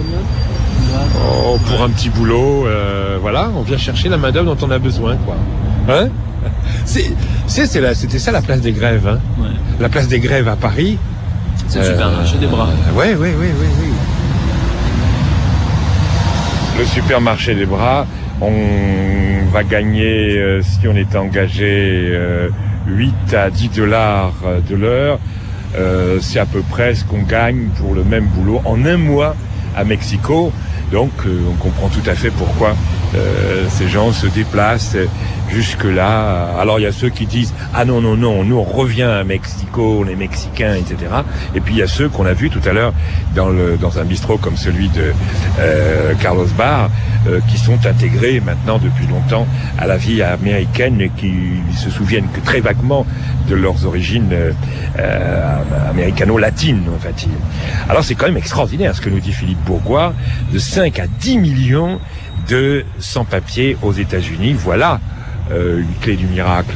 Oh, pour un petit boulot, euh, voilà, on vient chercher la main d'œuvre dont on a besoin, quoi. Hein? C'est, c'est, c'est la, c'était ça la place des grèves, hein. Ouais. La place des grèves à Paris. C'est le euh, supermarché des bras. Ouais, ouais, ouais, ouais, ouais. Le supermarché des bras, on va gagner, euh, si on est engagé, euh, huit à dix dollars de l'heure. Euh, c'est à peu près ce qu'on gagne pour le même boulot en un mois à Mexico. Donc, euh, on comprend tout à fait pourquoi euh, ces gens se déplacent jusque-là. Alors il y a ceux qui disent ah non non non, nous on revient à Mexico, les Mexicains, et cetera. Et puis il y a ceux qu'on a vus tout à l'heure dans le dans un bistrot comme celui de euh, Carlos Bar, euh, qui sont intégrés maintenant depuis longtemps à la vie américaine et qui se souviennent que très vaguement de leurs origines euh, euh, américano-latines, en fait. Alors c'est quand même extraordinaire ce que nous dit Philippe Bourgois, de cinq à dix millions de sans-papiers aux États-Unis. Voilà euh, une clé du miracle.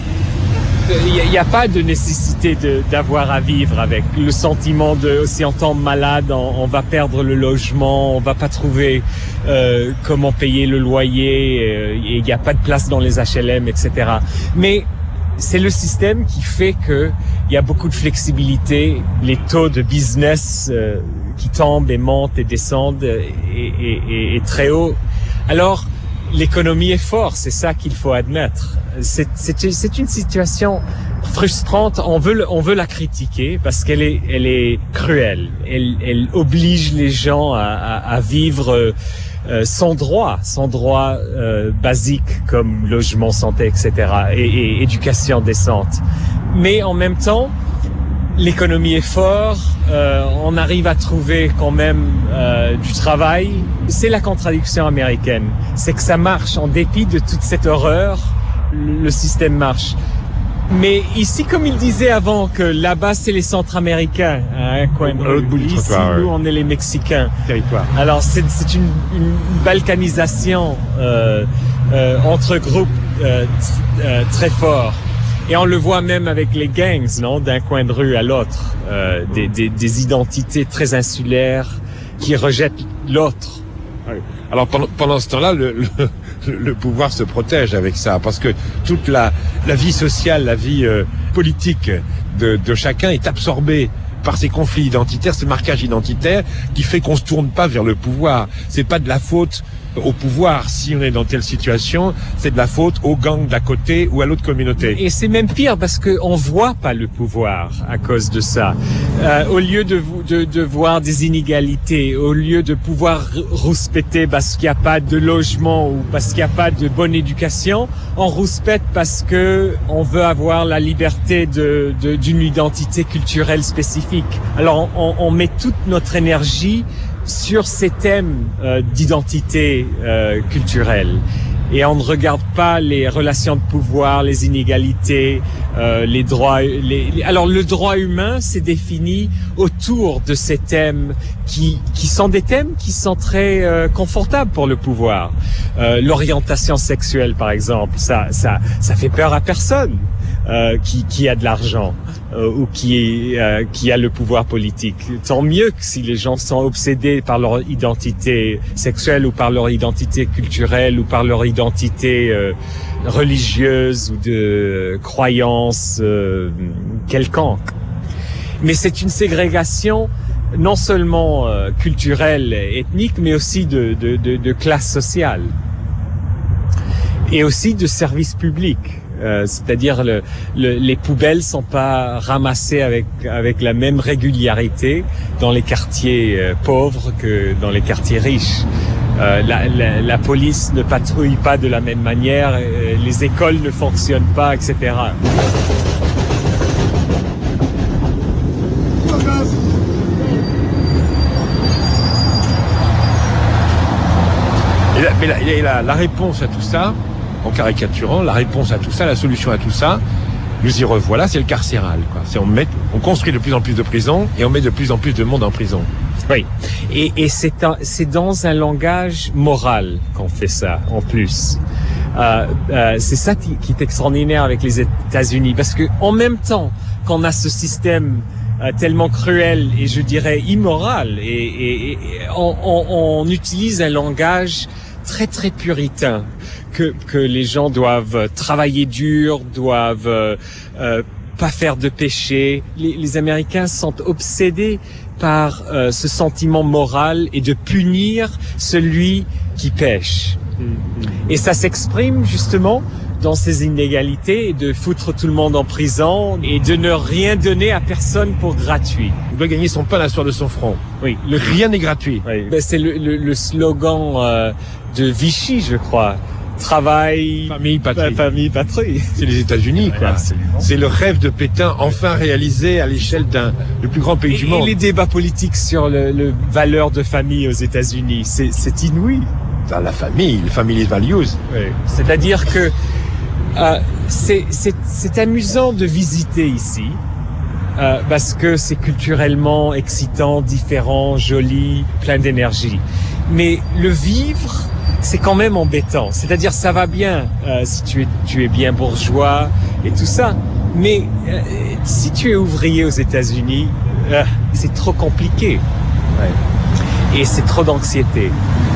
Il n'y a, a pas de nécessité de, d'avoir à vivre avec le sentiment de si on tombe malade, on, on va perdre le logement, on va pas trouver euh, comment payer le loyer, euh, et il n'y a pas de place dans les H L M, et cetera. Mais c'est le système qui fait que il y a beaucoup de flexibilité, les taux de business euh, qui tombent et montent et descendent est, est, est, est très haut. Alors l'économie est forte, c'est ça qu'il faut admettre. C'est, c'est, c'est une situation frustrante. On veut, on veut la critiquer parce qu'elle est, elle est cruelle. Elle, elle oblige les gens à, à, à vivre euh, sans droit, sans droit euh, basique comme logement, santé, et cetera. Et, et éducation décente. Mais en même temps, l'économie est forte, euh, on arrive à trouver quand même euh, du travail. C'est la contradiction américaine, c'est que ça marche en dépit de toute cette horreur, le, le système marche. Mais ici, comme il disait avant, que là-bas c'est les Centra-Américains, à un coin de rue. Ici, nous, on est les Mexicains. Territoire. Alors c'est, c'est une, une balkanisation euh, euh, entre groupes euh, t- euh, très forts. Et on le voit même avec les gangs, non, d'un coin de rue à l'autre, euh, des, des, des identités très insulaires qui rejettent l'autre. Alors pendant, pendant ce temps-là, le, le, le pouvoir se protège avec ça, parce que toute la, la vie sociale, la vie euh, politique de, de chacun est absorbée par ces conflits identitaires, ce marquage identitaire qui fait qu'on se tourne pas vers le pouvoir. C'est pas de la faute au pouvoir si on est dans telle situation, c'est de la faute aux gangs d'à côté ou à l'autre communauté. Et c'est même pire parce que on voit pas le pouvoir à cause de ça. Euh, au lieu de, de, de voir des inégalités, au lieu de pouvoir rouspéter parce qu'il n'y a pas de logement ou parce qu'il n'y a pas de bonne éducation, on rouspète parce que on veut avoir la liberté de, de, d'une identité culturelle spécifique. Alors on, on met toute notre énergie sur ces thèmes euh, d'identité euh, culturelle. Et on ne regarde pas les relations de pouvoir, les inégalités, euh, les droits. Les, les... Alors le droit humain, c'est défini autour de ces thèmes qui, qui sont des thèmes qui sont très euh, confortables pour le pouvoir. Euh, l'orientation sexuelle, par exemple, ça, ça, ça fait peur à personne euh, qui, qui a de l'argent euh, ou qui, euh, qui a le pouvoir politique. Tant mieux que si les gens sont obsédés par leur identité sexuelle ou par leur identité culturelle ou par leur identité identité euh, religieuse ou de croyance euh, quelconque. Mais c'est une ségrégation non seulement euh, culturelle, ethnique, mais aussi de, de, de, de classe sociale et aussi de services publics. Euh, c'est-à-dire le, le, les poubelles sont pas ramassées avec avec la même régularité dans les quartiers euh, pauvres que dans les quartiers riches. Euh, la, la, la police ne patrouille pas de la même manière, euh, les écoles ne fonctionnent pas, et cetera. Et la, mais la, et la, la réponse à tout ça, en caricaturant, la réponse à tout ça, la solution à tout ça, nous y revoilà, c'est le carcéral, quoi. C'est on met, on construit de plus en plus de prisons et on met de plus en plus de monde en prison. Oui, et, et c'est, un, c'est dans un langage moral qu'on fait ça, en plus. Euh, euh, c'est ça qui, qui est extraordinaire avec les États-Unis, parce que en même temps qu'on a ce système euh, tellement cruel et je dirais immoral, et, et, et on, on, on utilise un langage très très puritain, que, que les gens doivent travailler dur, doivent euh, euh, pas faire de péché. Les, les Américains sont obsédés par euh, ce sentiment moral et de punir celui qui pêche. Mm-hmm. Et ça s'exprime justement dans ces inégalités et de foutre tout le monde en prison et de ne rien donner à personne pour gratuit. Il doit gagner son pain à la sueur de son front. Oui. Le rien n'est gratuit. Oui. Ben, c'est le, le, le slogan euh, de Vichy, je crois. travail, famille, patrie. famille, patrie. C'est les États-Unis, quoi. C'est le rêve de Pétain enfin réalisé à l'échelle d'un le plus grand pays et, du monde. Et les débats politiques sur le, le valeur de famille aux États-Unis, c'est, c'est inouï. Dans la famille, les family values. Oui. C'est-à-dire que euh, c'est, c'est, c'est amusant de visiter ici. Euh, parce que c'est culturellement excitant, différent, joli, plein d'énergie. Mais le vivre, c'est quand même embêtant. C'est-à-dire, ça va bien euh, si tu es, tu es bien bourgeois et tout ça. Mais euh, si tu es ouvrier aux États-Unis, euh, c'est trop compliqué. Ouais. Et c'est trop d'anxiété.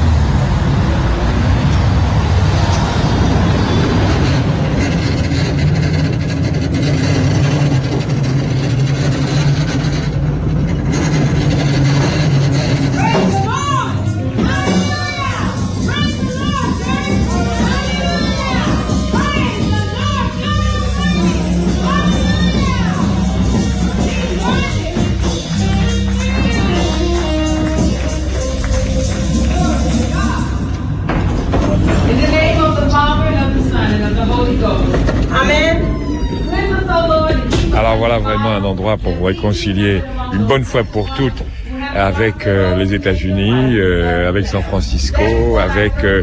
Alors voilà vraiment un endroit pour vous réconcilier une bonne fois pour toutes avec euh, les États-Unis, euh, avec San Francisco, avec euh,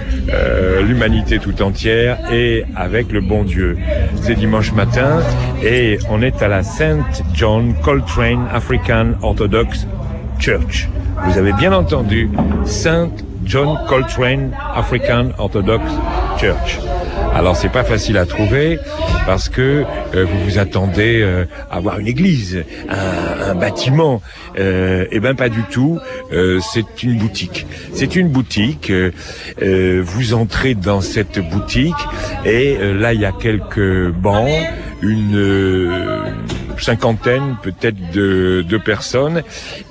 euh, l'humanité tout entière et avec le bon Dieu. C'est dimanche matin et on est à la Saint John Coltrane African Orthodox Church. Vous avez bien entendu, Saint John Coltrane African Orthodox Church. Alors c'est pas facile à trouver parce que euh, vous vous attendez euh, à voir une église, un, un bâtiment. Euh, eh ben pas du tout. Euh, c'est une boutique. C'est une boutique. Euh, euh, vous entrez dans cette boutique et euh, là il y a quelques bancs, une euh, cinquantaine peut-être de, de personnes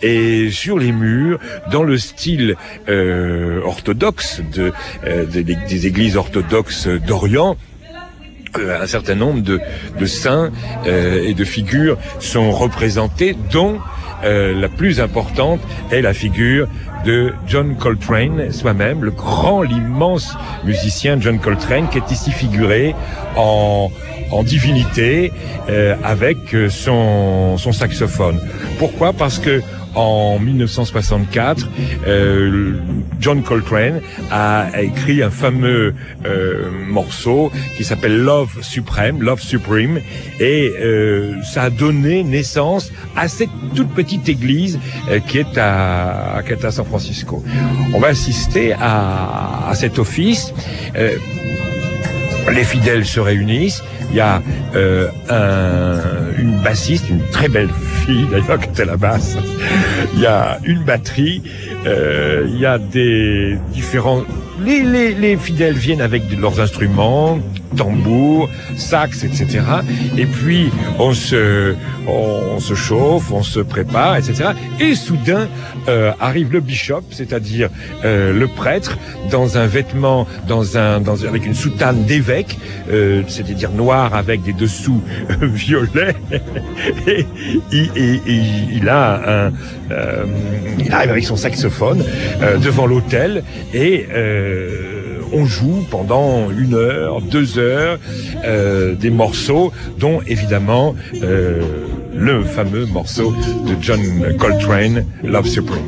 et sur les murs, dans le style euh, orthodoxe de, euh, des, des églises orthodoxes d'Orient, euh, un certain nombre de, de saints euh, et de figures sont représentés, dont euh, la plus importante est la figure de John Coltrane soi-même, le grand, l'immense musicien John Coltrane, qui est ici figuré en en divinité euh, avec son son saxophone. Pourquoi ? Parce que en dix-neuf cent soixante-quatre, euh, John Coltrane a, a écrit un fameux euh, morceau qui s'appelle Love Supreme, Love Supreme, et euh, ça a donné naissance à cette toute petite église euh, qui est à, qui est à San Francisco. On va assister à, à cet office. Euh, les fidèles se réunissent. Il y a euh, un, une bassiste, une très belle fille d'ailleurs qui était la basse. Il y a une batterie. Euh, il y a des différents. Les, les, les fidèles viennent avec de, leurs instruments, tambours, sax, et cetera. Et puis on se, on, on se chauffe, on se prépare, et cetera. Et soudain euh, arrive le bishop, c'est-à-dire euh, le prêtre, dans un vêtement, dans un, dans avec une soutane d'évêque, euh, c'est-à-dire noir avec des dessous euh, violets. et, et, et, et il a un, euh, il arrive avec son saxophone euh, devant l'autel et euh, on joue pendant une heure, deux heures, euh, des morceaux, dont évidemment euh, le fameux morceau de John Coltrane, Love Supreme.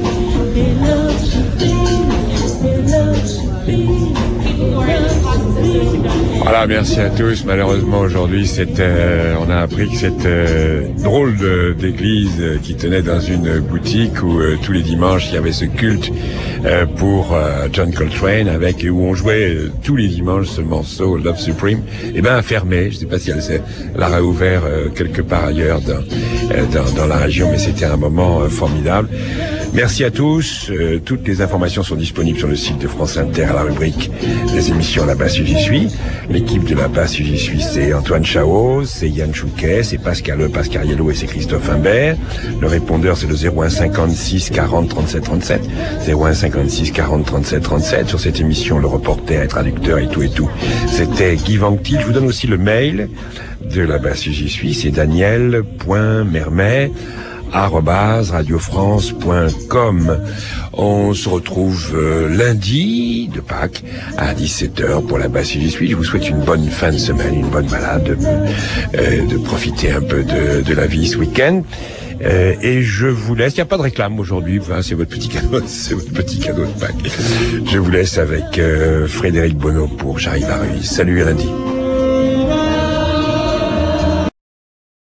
People who are in the process of Voilà, merci à tous. Malheureusement, aujourd'hui, c'est, euh, on a appris que cette euh, drôle de, d'église euh, qui tenait dans une boutique où euh, tous les dimanches, il y avait ce culte euh, pour euh, John Coltrane, avec où on jouait euh, tous les dimanches ce morceau Love Supreme, eh ben, a fermé. Je sais pas si elle, s'est, elle a réouvert euh, quelque part ailleurs dans, euh, dans, dans la région, mais c'était un moment euh, formidable. Merci à tous. Euh, toutes les informations sont disponibles sur le site de France Inter à la rubrique des émissions La Basse J'y suis. L'équipe de La Basse J'y suis, c'est Antoine Chaos, c'est Yann Chouquet, c'est Pascal Pascariello et c'est Christophe Imbert. Le répondeur, c'est le zéro un cinquante-six quarante trente-sept trente-sept. zéro un cinquante-six quarante trente-sept trente-sept. Sur cette émission, le reporter et traducteur et tout et tout, c'était Guy Vanctil. Je vous donne aussi le mail de La Basse J'y suis, c'est daniel point mermet arobase radiofrance point com. On se retrouve euh, lundi de Pâques à dix-sept heures pour La Basse J'y suis. Je vous souhaite une bonne fin de semaine, une bonne balade, euh, de profiter un peu de, de la vie ce week-end. Euh, et je vous laisse. Il n'y a pas de réclame aujourd'hui. Enfin, c'est votre petit cadeau, c'est votre petit cadeau de Pâques. Je vous laisse avec euh, Frédéric Bonneau pour J'arrive à Ruiz. Salut lundi.